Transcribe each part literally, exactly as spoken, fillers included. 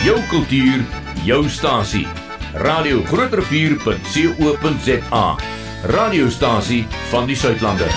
Jou kultuur, jou stasie. Radio Groot Rivier punt co punt za. Radiostasie van die Suidlander.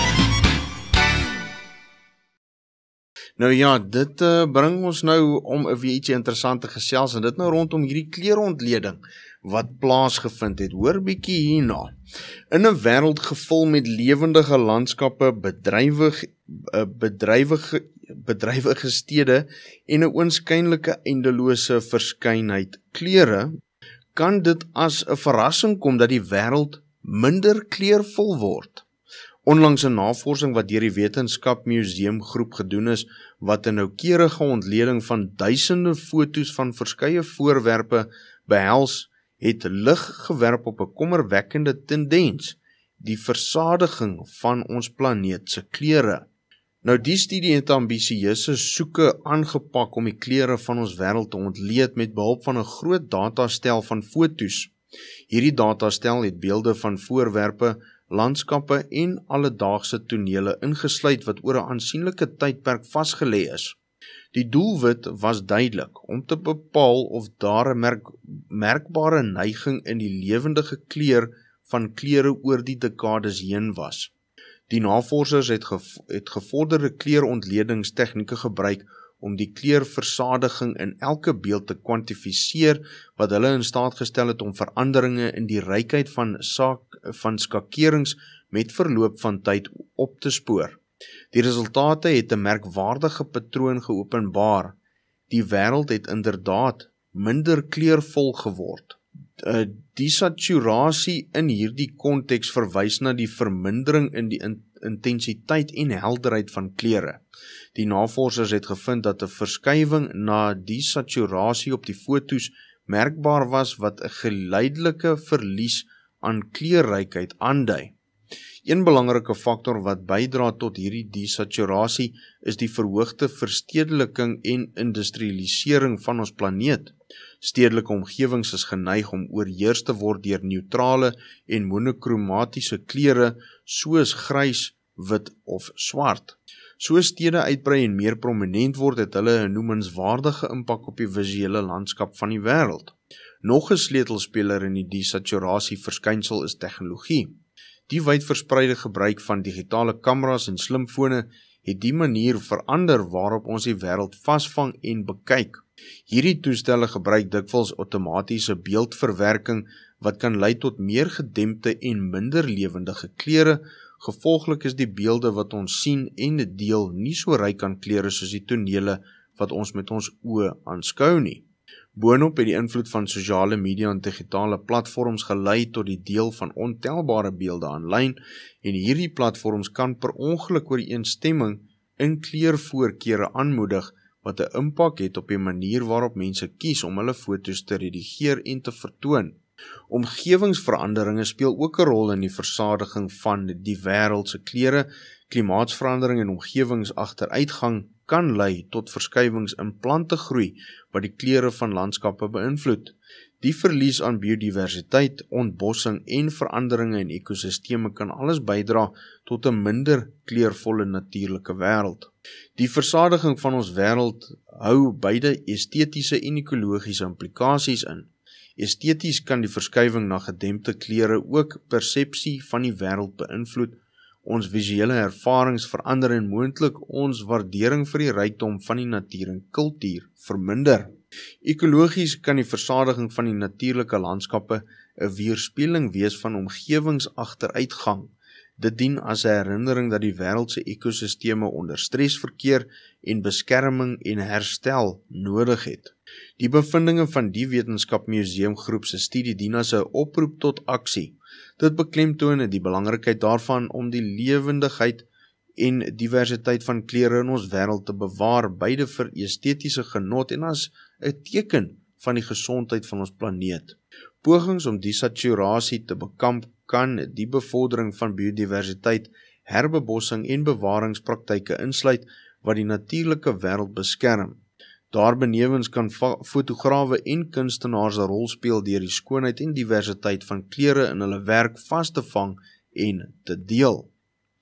Nou ja, dit uh, bring ons nou om weer ietsie interessant te gesels, en dit nou rondom hierdie kleerontleding wat plaasgevind het. Hoor bietjie hierna. In 'n wêreld gevul met lewendige landskappe, bedrywig, uh, bedrywige, bedrywige stede en 'n oënskynlike eindelose verskynheid kleure, kan dit as 'n verrassing kom dat die wêreld minder kleurvol word. Onlangs 'n navorsing wat deur die Wetenskap Museum groep gedoen is, wat 'n noukeurige ontleding van duisende foto's van verskeie voorwerpe behels, het lig gewerp op 'n kommerwekkende tendens, die versadiging van ons planeet se kleure. Nou die studie het ambisieuse soeke aangepak om die kleure van ons wêreld te ontleed met behulp van 'n groot datastel van foto's. Hierdie datastel het beelde van voorwerpe, landskappe en alledaagse tonele ingesluit wat oor 'n aansienlike tydperk vasgelê is. Die doelwit was duidelik, om te bepaal of daar 'n merk, merkbare neiging in die lewendige kleur van kleure oor die dekades heen was. Die navorsers het, gev het gevorderde kleurontledingstechnieke gebruik om die kleurversadiging in elke beeld te kwantifiseer, wat hulle in staat gestel het om veranderinge in die rykheid van, saak, van skakerings met verloop van tyd op te spoor. Die resultate het 'n merkwaardige patroon geopenbaar. Die wêreld het inderdaad minder kleurvol geword. Uh, Desaturasie in hierdie konteks verwys na die vermindering in die in intensiteit en helderheid van kleure. Die navorsers het gevind dat 'n verskywing na desaturasie op die foto's merkbaar was, wat 'n geleidelike verlies aan kleurrykheid aandui. Een belangrike faktor wat bydra tot hierdie desaturasie is die verhoogde verstedeliking en industrialisering van ons planeet. Stedelike omgewings is geneig om oorheers te word deur neutrale en monokromatiese kleure soos grys, wit of swart. So stede uitbrei en meer prominent word, het hulle 'n noemenswaardige impak op die visuele landskap van die wêreld. Nog 'n sleutelspeler in die desaturasie verskynsel is tegnologie. Die wydverspreide gebruik van digitale kameras en slimfone het die manier verander waarop ons die wêreld vasvang en bekyk. Hierdie toestelle gebruik dikwels outomatiese beeldverwerking wat kan lei tot meer gedempte en minder lewendige kleure. Gevolglik is die beelde wat ons sien en deel nie so ryk aan kleure soos die tonele wat ons met ons oë aanskou nie. Boonop het die invloed van sosiale media en digitale platforms gelei tot die deel van ontelbare beelde aanlyn, en hierdie platforms kan per ongeluk ooreenstemming in kleurvoorkeure aanmoedig wat 'n impak het op die manier waarop mense kies om hulle foto's te redigeer en te vertoon. Omgewingsveranderinge speel ook 'n rol in die versadiging van die wêreld se kleure. Klimaatsverandering en omgewingsagteruitgang kan lei tot verskywings in plantegroei wat die kleure van landskappe beïnvloed. Die verlies aan biodiversiteit, ontbossing en veranderinge in ekosisteme kan alles bydra tot 'n minder kleurvolle natuurlike wêreld. Die versadiging van ons wêreld hou beide estetiese en ekologiese implikasies in. Esteties kan die verskywing na gedempte kleure ook persepsie van die wêreld beïnvloed, ons visuele ervarings verander en moontlik ons waardering vir die rykdom van die natuur en kultuur verminder. Ekologies kan die versadiging van die natuurlike landskappe 'n weerspieëling wees van omgewingsagteruitgang. Dit dien as 'n herinnering dat die wêreld se ekosisteme onder stres verkeer en beskerming en herstel nodig het. Die bevindinge van die Wetenskap Museum groep se studie dien as 'n oproep tot aksie. Dit beklemtoon die belangrikheid daarvan om die lewendigheid en diversiteit van kleure in ons wêreld te bewaar, beide vir estetiese genot en as 'n teken van die gesondheid van ons planeet. Pogings om desaturasie te bekamp kan die bevordering van biodiversiteit, herbebossing en bewaringspraktyke insluit wat die natuurlike wêreld beskerm. Daarbenewens kan fotograwe en kunstenaars 'n rol speel deur die skoonheid en diversiteit van kleure in hulle werk vas te vang en te deel.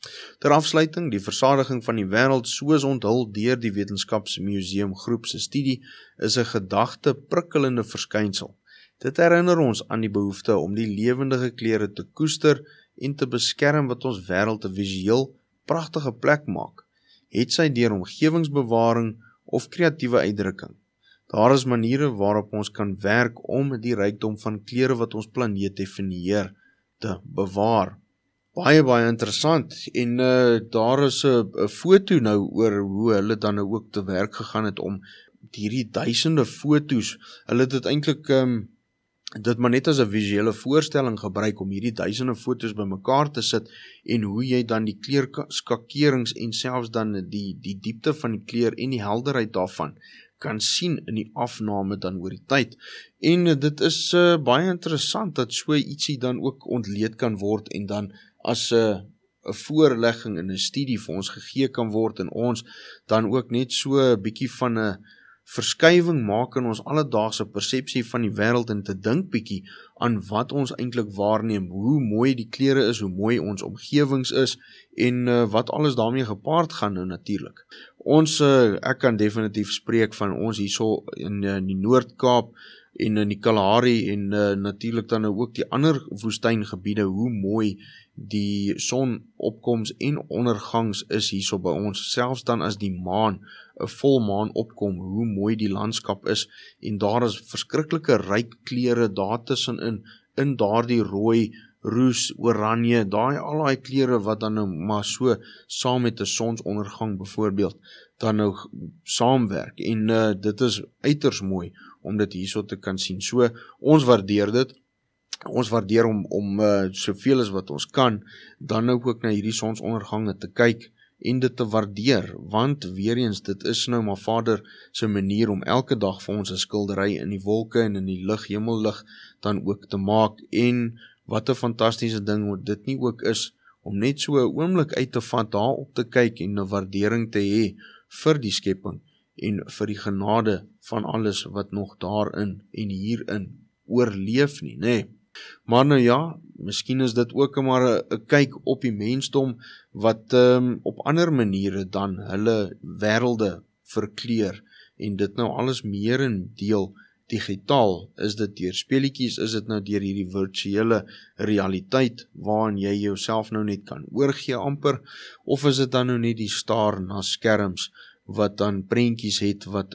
Ter afsluiting, die versadiging van die wêreld soos onthul deur die Wetenskapsmuseum groep se studie is 'n gedagte prikkelende verskynsel. Dit herinner ons aan die behoefte om die lewendige kleure te koester en te beskerm wat ons wêreld 'n visueel pragtige plek maak, het sy deur omgewingsbewaring of kreatiewe uitdrukking. Daar is maniere waarop ons kan werk om die rykdom van kleure wat ons planeet definieer te bewaar. Baie, baie interessant, en uh, daar is 'n foto nou oor hoe hulle dan nou ook te werk gegaan het om hierdie duisende foto's, hulle het dit eintlik um, dit maar net as 'n visuele voorstelling gebruik om hierdie duisende foto's bymekaar te sit en hoe jy dan die kleurskakerings en selfs dan die, die diepte van die kleur en die helderheid daarvan kan sien in die afname dan oor die tyd. En uh, dit is uh, baie interessant dat so ietsie dan ook ontleed kan word en dan as 'n uh, 'n voorlegging in 'n studie vir ons gegee kan word en ons dan ook net so 'n bietjie van 'n verskywing maak in ons alledaagse persepsie van die wêreld en te dink bietjie aan wat ons eintlik waarneem, hoe mooi die kleure is, hoe mooi ons omgewings is en uh, wat alles daarmee gepaard gaan nou natuurlik. Ons, uh, ek kan definitief spreek van ons hierso in, uh, in die Noord-Kaap en in die Kalahari en uh, natuurlik dan ook die ander woestyngebiede, hoe mooi die sonopkoms en ondergangs is hierso by ons, selfs dan as die maan, 'n volmaan opkom, hoe mooi die landskap is, en daar is verskriklike ryk kleure daar tussenin, in daardie rooi, roes, oranje, daai al daai kleure wat dan nou maar so saam met 'n sonsondergang byvoorbeeld, dan nou saamwerk, en uh, dit is uiters mooi om dit hierso te kan sien. So, ons waardeer dit, ons waardeer om, om uh, soveel as wat ons kan, dan nou ook na hierdie sonsondergange te kyk, en dit te waardeer, want weer eens, dit is nou maar Vader se manier om elke dag vir ons 'n skildery in die wolke en in die lig, hemellig, dan ook te maak, en wat 'n fantastiese ding wat dit nie ook is, om net so 'n oomblik uit te vat, daar op te kyk en 'n waardering te hê vir die skepping, en vir die genade van alles wat nog daarin en hierin oorleef nie, nê. Nee. Maar nou ja, miskien is dit ook maar 'n kyk op die mensdom wat um, op ander maniere dan hulle wêrelde verkleur en dit nou alles meer en deel digitaal. Is dit deur speletjies, is dit nou deur hierdie virtuele realiteit waarin jy jouself nou net kan oorgee amper, of is dit dan nou net die staar na skerms wat dan prentjies het wat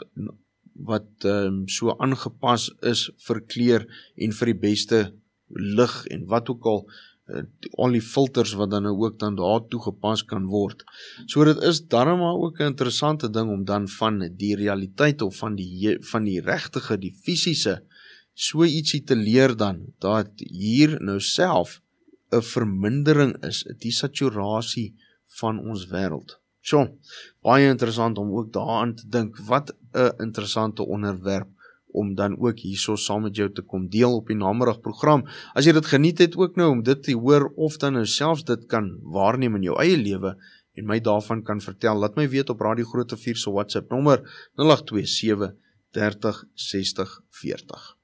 wat um, so aangepas is vir kleur en vir die beste lig en wat ook al, uh, al die filters wat dan nou ook dan daar toegepas kan word. So dit is daarom maar ook 'n interessante ding om dan van die realiteit of van die van die regtige, die fisiese, so ietsie te leer dan, dat hier nou self 'n vermindering is, 'n desaturasie van ons wêreld. So, baie interessant om ook daaraan te dink, wat 'n interessante onderwerp om dan ook hierso saam met jou te kom deel op die nameddagprogram. As jy dit geniet het ook nou om dit te hoor of dan nou selfs dit kan waarneem in jou eie lewe en my daarvan kan vertel, laat my weet op Radio Groot Rivier se WhatsApp nommer nul agt twee sewe, dertig, sestig, veertig.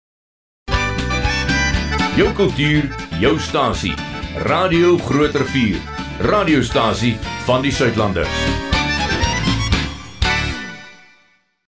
Jou kultuur, jou stasie. Radio Groot Rivier. Radiostasie van die Suidlanders.